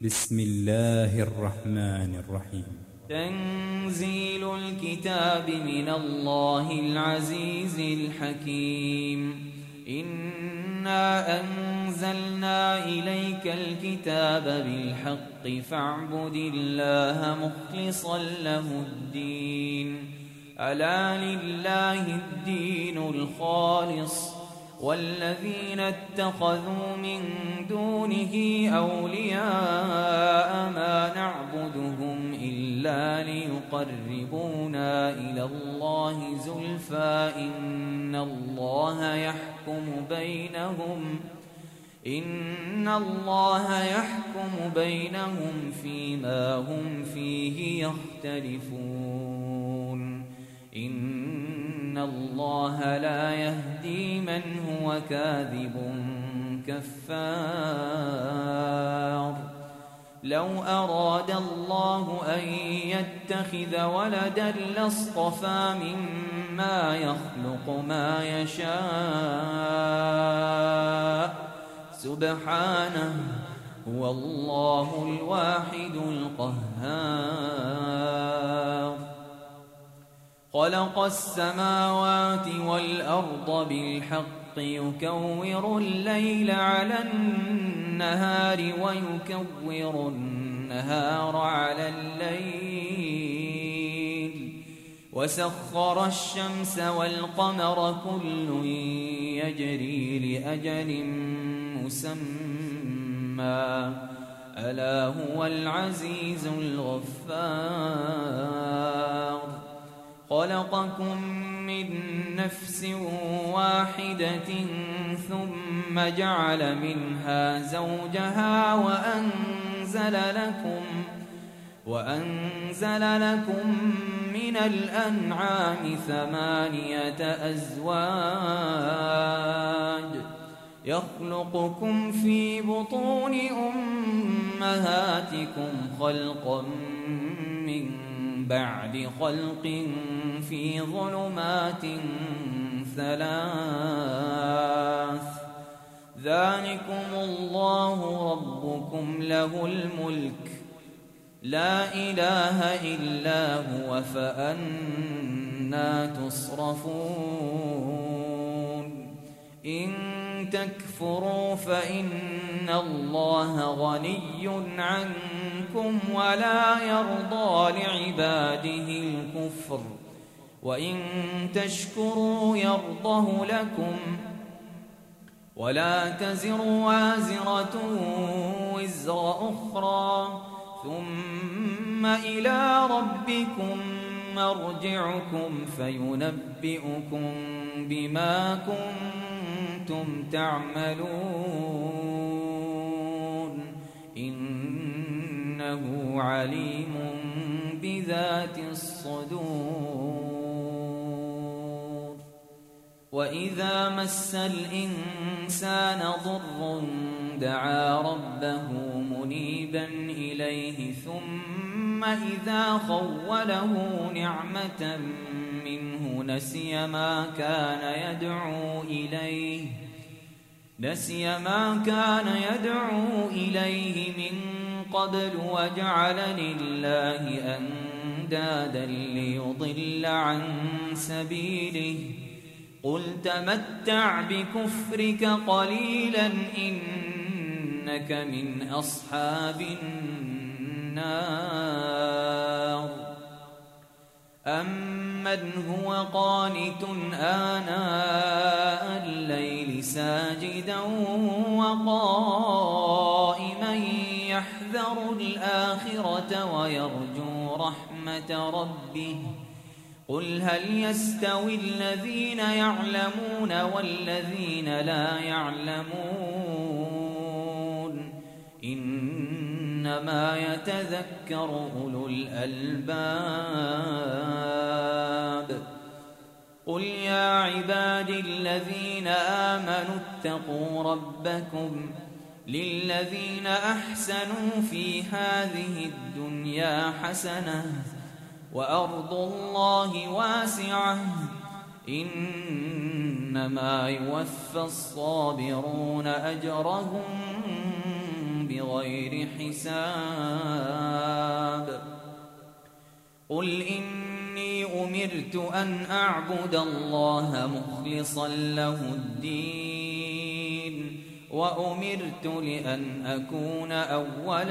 بسم الله الرحمن الرحيم. تنزيل الكتاب من الله العزيز الحكيم. إنا أنزلنا إليك الكتاب بالحق فاعبد الله مخلصا له الدين. ألا لله الدين الخالص والذين اتخذوا من دونه أولياء ما نعبدهم إلا ليقربونا إلى الله زلفى إن الله يحكم بينهم فيما هم فيه يختلفون. إن الله لا يهدي من هو كاذب كفار. لو أراد الله أن يتخذ ولدا لاصطفى مما يخلق ما يشاء سبحانه هو الله الواحد القهار. خلق السماوات والأرض بالحق يكور الليل على النهار ويكور النهار على الليل وسخر الشمس والقمر كل يجري لأجل مسمى ألا هو العزيز الغفار. خلقكم من نفس واحدة ثم جعل منها زوجها وأنزل لكم من الأنعام 8 أزواج يخلقكم في بطون أمهاتكم خلقا من بعد خلق في ظلمات 3 ذلكم الله ربكم له الملك لا إله إلا هو فأنى تصرفون. إن تكفروا فإن الله غني عنكم ولا يرضى لعباده الكفر وإن تشكروا يرضه لكم ولا تزر وازرة وزر أخرى ثم إلى ربكم مرجعكم فينبئكم بما كنتم تعملون إنه عليم بذات الصدور. وإذا مس الإنسان ضر دعا ربه منيبا إليه ثم إذا خوله نعمة منه نسي ما كان يدعو إليه من قبل وجعل لله أندادا ليضل عن سبيله. قل تمتع بكفرك قليلا إنك من أصحاب النار. أمن هو قانت آناء الليل ساجدا وقائما يحذر الآخرة ويرجو رحمة ربه. قل هل يستوي الذين يعلمون والذين لا يعلمون إنما يتذكر أولو الألباب. قل يا عبادي الذين آمنوا اتقوا ربكم للذين أحسنوا في هذه الدنيا حسنة وأرض الله واسعة إنما يوفى الصابرون أجرهم بغير حساب قل إني أمرت أن أعبد الله مخلصا له الدين وأمرت لأن أكون أول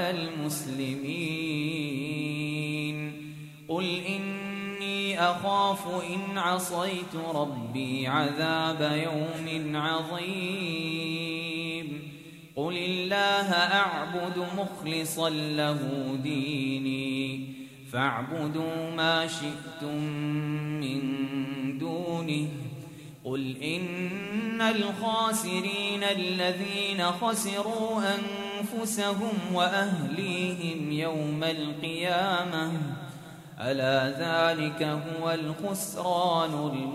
المسلمين قل إني أخاف إن عصيت ربي عذاب يوم عظيم قل الله أعبد مخلصا له ديني فاعبدوا ما شئتم من دونه قل إن الخاسرين الذين خسروا أنفسهم وأهليهم يوم القيامة ألا ذلك هو الخسران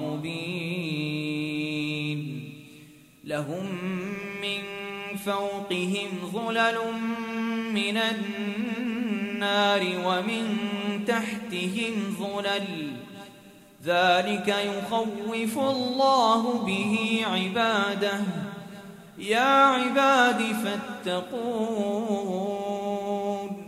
المبين لهم من فوقهم ظلل من النار ومن تحتهم ظلل ذلك يخوف الله به عباده يا عباد فاتقون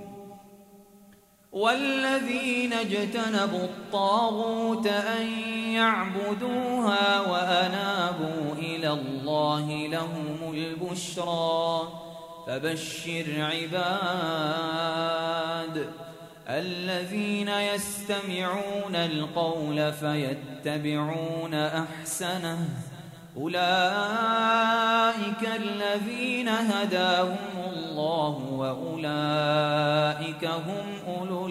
والذين اجتنبوا الطاغوت أن يعبدوها وأنابوا إلى الله لهم البشرى فبشر عباد الذين يستمعون القول فيتبعون أحسنه أولئك الذين هداهم الله وأولئك هم أولو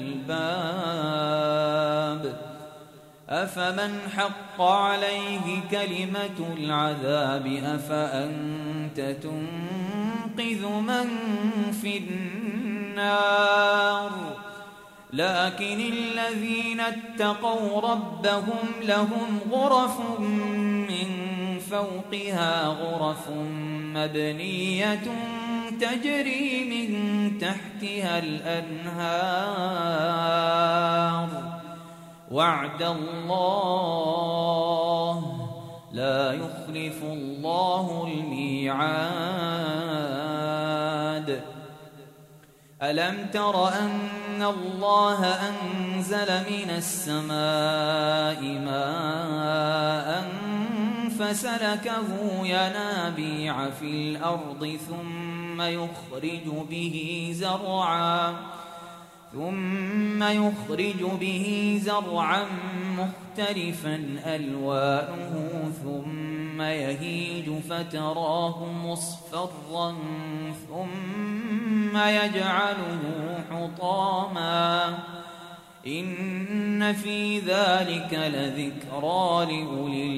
الألباب أفمن حق عليه كلمة العذاب أفأنت تنقذ من في النار لكن الذين اتقوا ربهم لهم غرف من فوقها غرف مبنية تجري من تحتها الأنهار وعد الله لا يخلف الله الميعاد ألم تر أن الله أنزل من السماء ماء فسلكه ينابيع في الأرض ثم يخرج به زرعا مختلفا ألوانه ثم يهيج فتراه مصفرا ثم يجعله حطاما إن في ذلك لذكرى لأولي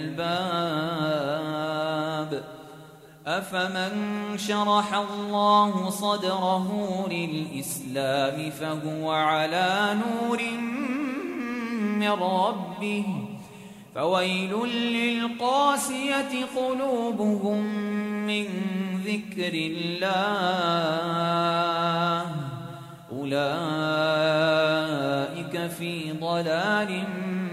الألباب أفمن شرح الله صدره للإسلام فهو على نور من ربه فويل للقاسية قلوبهم من ذكر الله أولئك في ضلال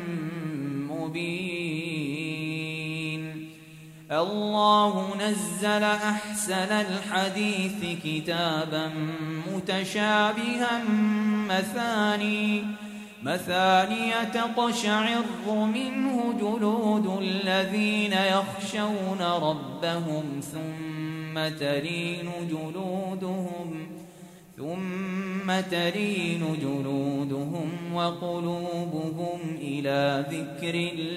مبين الله نزل أحسن الحديث كتابا متشابها مثاني تقشعر منه جلود الذين يخشون ربهم ثم تلين جلودهم وقلوبهم إلى ذكر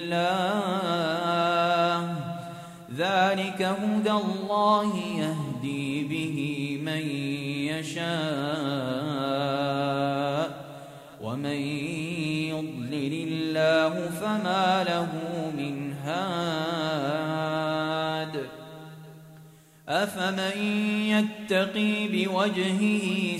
الله ذلك هدى الله يهدي به من يشاء ومن يضلل الله فما له من هاد أفمن يتقي بوجهه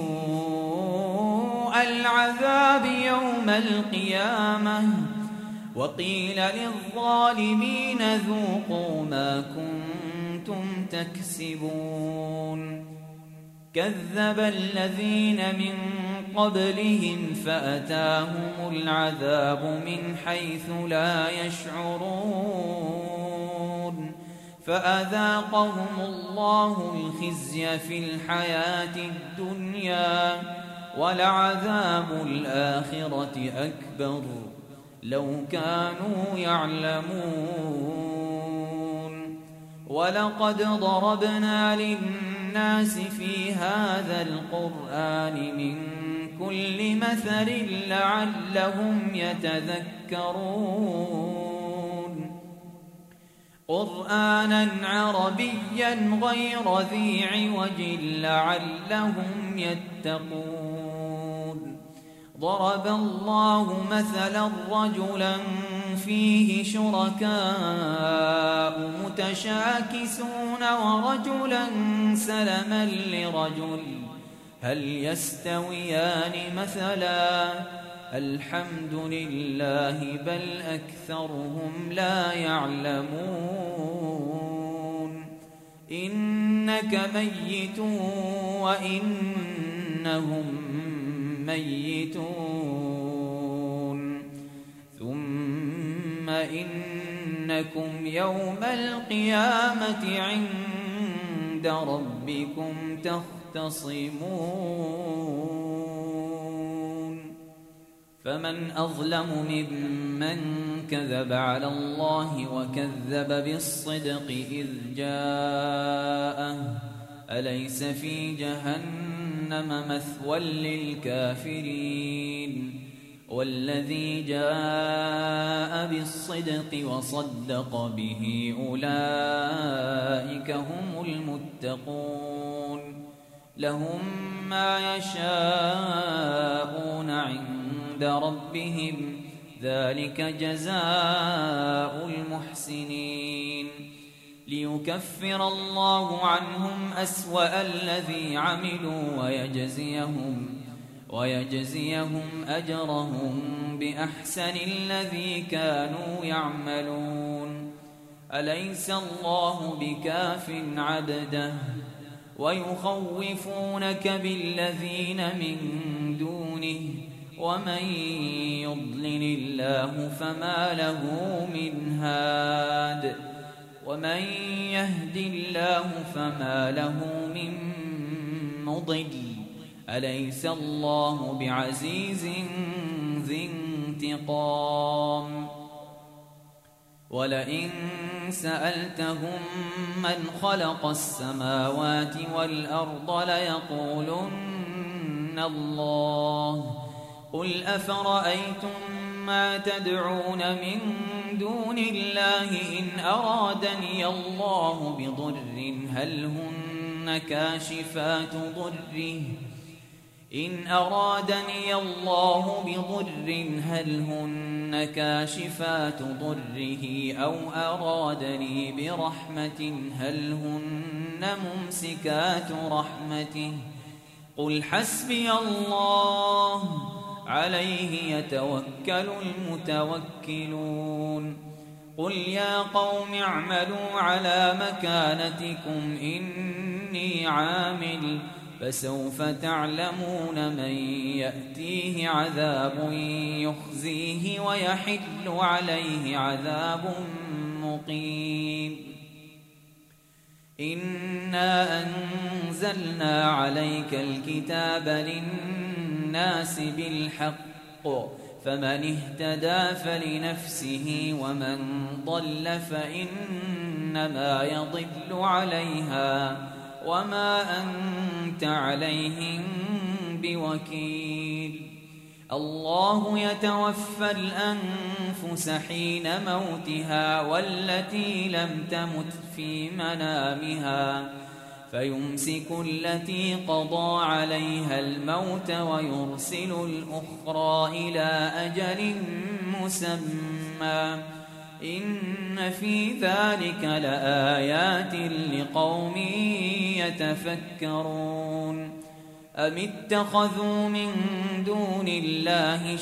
سوء العذاب يوم القيامة وقيل للظالمين ذوقوا ما كنتم تكسبون كذب الذين من قبلهم فأتاهم العذاب من حيث لا يشعرون فأذاقهم الله الخزي في الحياة الدنيا ولعذاب الآخرة أكبر لو كانوا يعلمون ولقد ضربنا للناس في هذا القرآن من كل مثل لعلهم يتذكرون قرآنا عربيا غير ذي عوج لعلهم يتقون ضرب الله مثلا رجلا فيه شركاء متشاكسون ورجلا سلما لرجل هل يستويان مثلا الحمد لله بل أكثرهم لا يعلمون إنك ميت وإنهم ميتون ثم إنكم يوم القيامة عند ربكم تختصمون فمن أظلم ممن كذب على الله وكذب بالصدق إذ جاءه أليس في جهنم مثوى للكافرين والذي جاء بالصدق وصدق به أولئك هم المتقون لهم ما يشاءون عند ربهم ذلك جزاء المحسنين ليكفر الله عنهم أسوأ الذي عملوا ويجزيهم أجرهم بأحسن الذي كانوا يعملون أليس الله بكاف عبده ويخوفونك بالذين من دونه ومن يضلل الله فما له من هاد ومن يهد الله فما له من مضل أليس الله بعزيز ذي انتقام ولئن سألتهم من خلق السماوات والأرض ليقولن الله قل أفرأيتم ما تدعون من دون الله إن أرادني الله بضر هل هن كاشفات ضره أو أرادني برحمة هل هن ممسكات رحمته قل حسبي الله عليه يتوكل المتوكلون قل يا قوم اعملوا على مكانتكم إني عامل فسوف تعلمون من يأتيه عذاب يخزيه ويحل عليه عذاب مقيم إنا أنزلنا عليك الكتاب للناس بالحق فمن اهتدى فلنفسه ومن ضل فإنما يضل عليها وما أنت عليهم بوكيل الله يتوفى الأنفس حين موتها والتي لم تمت في منامها فيمسك التي قضى عليها الموت ويرسل الأخرى إلى أجل مسمى إن في ذلك لآيات لقوم يتفكرون أم اتخذوا من دون الله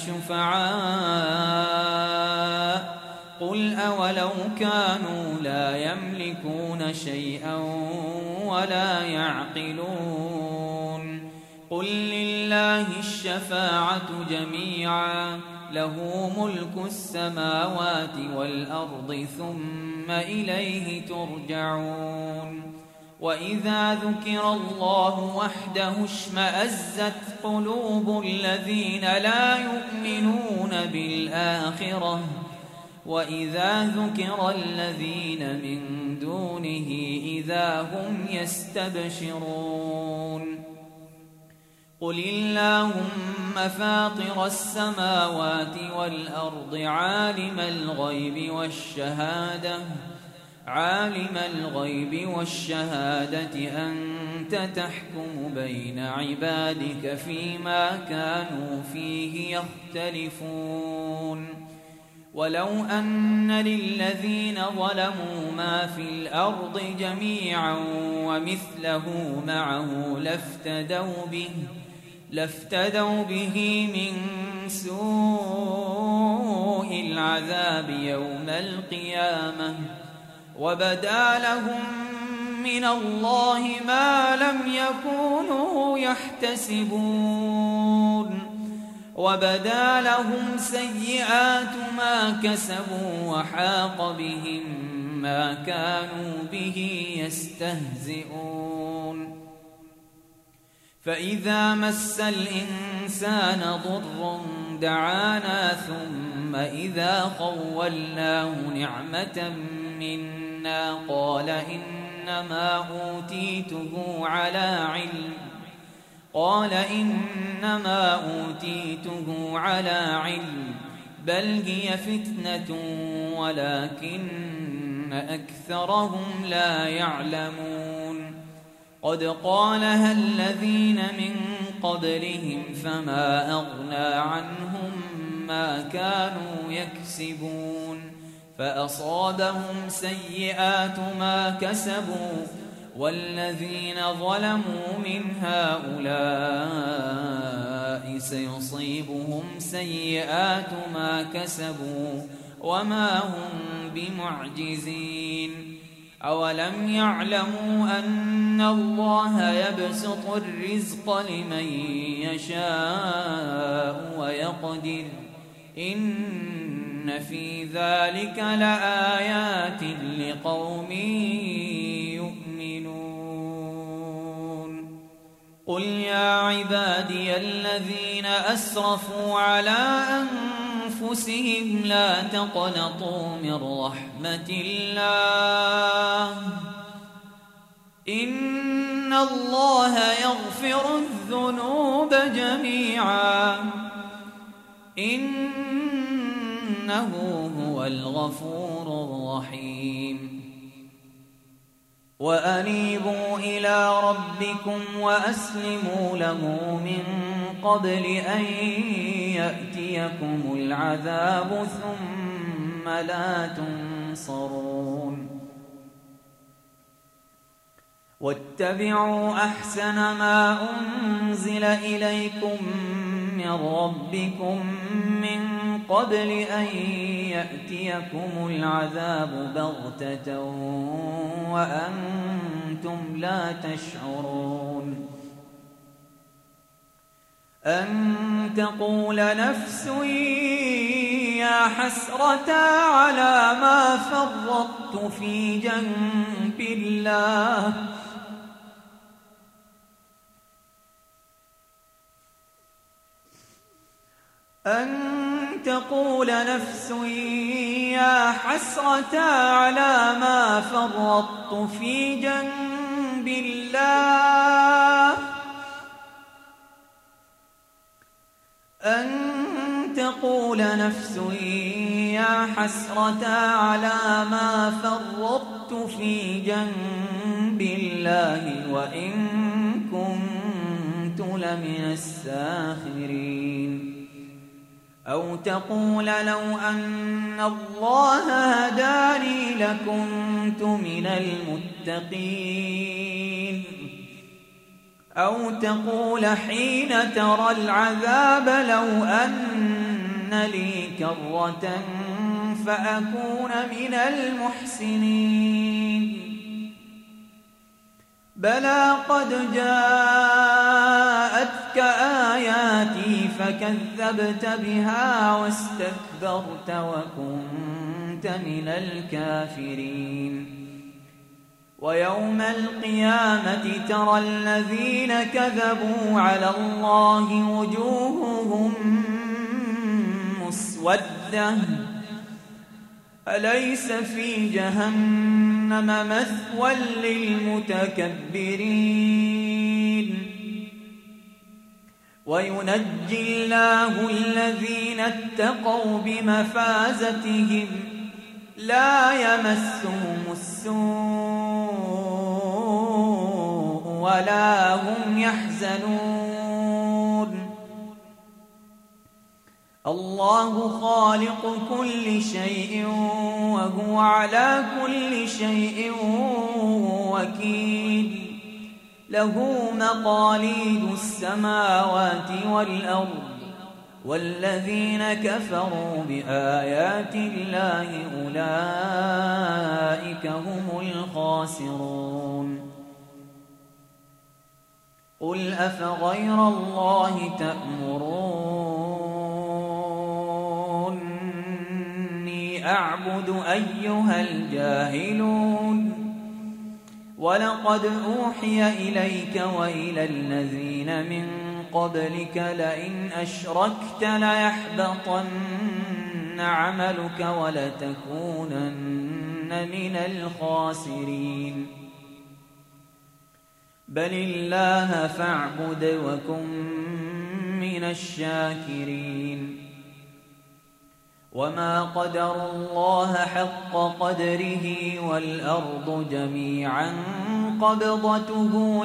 شفعاء قل أولو كانوا لا يملكون شيئا ولا يعقلون قل لله الشفاعة جميعا له ملك السماوات والأرض ثم إليه ترجعون وإذا ذكر الله وحده اشمأزت قلوب الذين لا يؤمنون بالآخرة وإذا ذكر الذين من دونه إذا هم يستبشرون قل اللهم فاطر السماوات والأرض عالم الغيب والشهادة أنت تحكم بين عبادك فيما كانوا فيه يختلفون ولو أن للذين ظلموا ما في الأرض جميعا ومثله معه لافتدوا به من سوء العذاب يوم القيامة وبدا لهم من الله ما لم يكونوا يحتسبون وبدا لهم سيئات ما كسبوا وحاق بهم ما كانوا به يستهزئون فإذا مس الإنسان ضر دعانا ثم إذا خولناه نعمة منا قال إنما أوتيته على علم بل هي فتنة ولكن أكثرهم لا يعلمون قد قالها الذين من قبلهم فما أغنى عنهم ما كانوا يكسبون فأصابهم سيئات ما كسبوا والذين ظلموا من هؤلاء سيصيبهم سيئات ما كسبوا وما هم بمعجزين أولم يعلموا أن الله يبسط الرزق لمن يشاء ويقدر إن في ذلك لآيات لقوم يؤمنون قل يا عبادي الذين أسرفوا على أنفسهم لا تقنطوا من رحمة الله إن الله يغفر الذنوب جميعا إنه هو الغفور الرحيم وأنيبوا إلى ربكم وأسلموا له من قبل أن يأتيكم العذاب ثم لا تنصرون واتبعوا أحسن ما أنزل إليكم من ربكم من قبل أن يأتيكم العذاب بغتة وأنتم لا تشعرون أن تقول نفس يا حسرة على ما فرطت في جنب الله أن تقول نفس يا حسرة على ما فرطت في جنب الله أن تقول نفس يا حسرة على ما فرطت في جنب الله وإن كنت لمن الساخرين أو تقول لو أن الله هداني لكنت من المتقين أو تقول حين ترى العذاب لو أن لي كرة فأكون من المحسنين بلى قد جاءتك آيات بآياتي فكذبت بها واستكبرت وكنت من الكافرين ويوم القيامة ترى الذين كذبوا على الله وجوههم مسودة أليس في جهنم مثوى للمتكبرين وينجي الله الذين اتقوا بمفازتهم لا يمسهم السوء ولا هم يحزنون الله خالق كل شيء وهو على كل شيء وكيل له مقاليد السماوات والأرض والذين كفروا بآيات الله أولئك هم الخاسرون قل أفغير الله تأمروني أعبد أيها الجاهلون ولقد أوحي إليك وإلى الذين من قبلك لئن أشركت ليحبطن عملك ولتكونن من الخاسرين بل الله فاعبد وكن من الشاكرين وما قدروا الله حق قدره والأرض جميعا قبضته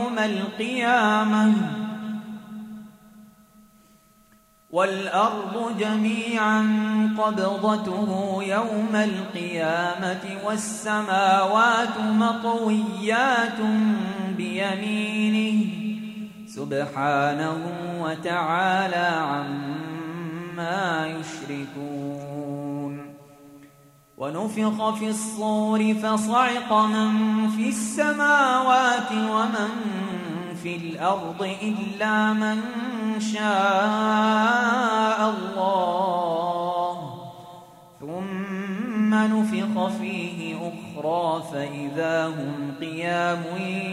يوم القيامة والسماوات مطويات بيمينه سبحانه وتعالى عما يشركون ونفخ في الصور فصعق من في السماوات ومن في الأرض إلا من شاء الله ثم نفخ فيه أخرى فإذا هم قيام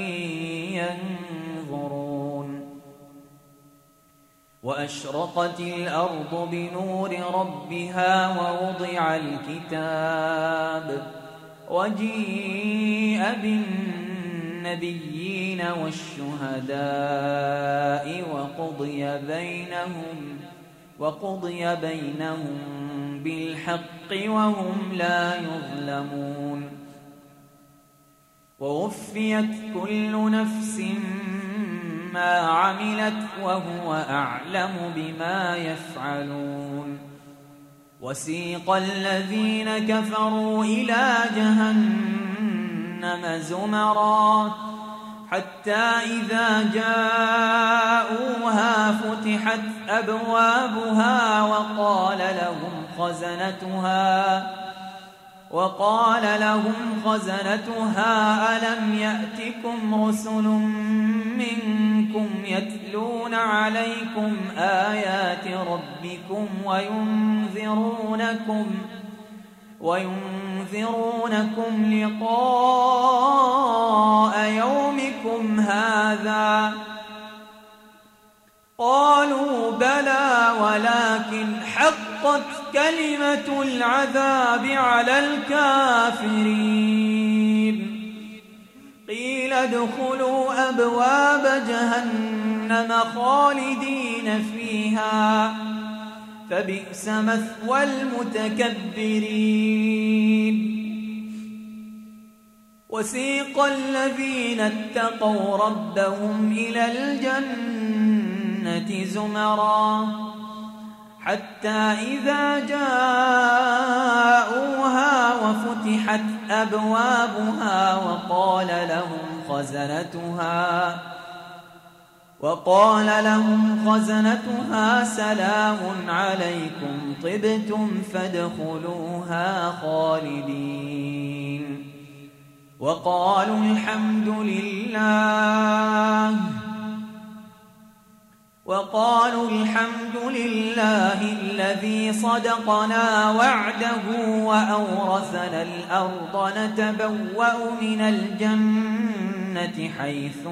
ينظرون وأشرقت الأرض بنور ربها ووضع الكتاب وجيء بالنبيين والشهداء وقضي بينهم بالحق وهم لا يظلمون ووفيت كل نفس ما عملت وهو أعلم بما يفعلون وسيق الذين كفروا إلى جهنم زمرا حتى إذا جاءوها فتحت أبوابها وقال لهم خزنتها ألم يأتكم رسل منكم يتلون عليكم آيات ربكم وينذرونكم لقاء يومكم هذا قالوا بلى ولكن حقت كلمة العذاب على الكافرين قيل ادخلوا أبواب جهنم خالدين فيها فبئس مثوى المتكبرين وسيق الذين اتقوا ربهم إلى الجنة زمرا حتى إذا جاءوها وفتحت أبوابها وقال لهم خزنتها سلام عليكم طبتم فادخلوها خالدين وقالوا الحمد لله وقالوا الحمد لله الذي صدقنا وعده وأورثنا الأرض نتبوأ من الجنة حيث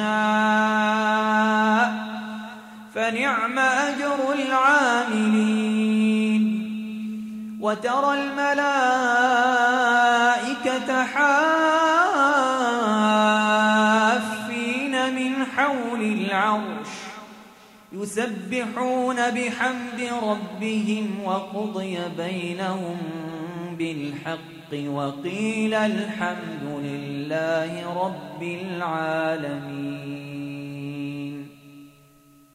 نشاء فنعم أجر العاملين وترى الملائكة حافين من حول العرش يسبحون بحمد ربهم وقضي بينهم بالحق وقيل الحمد لله رب العالمين.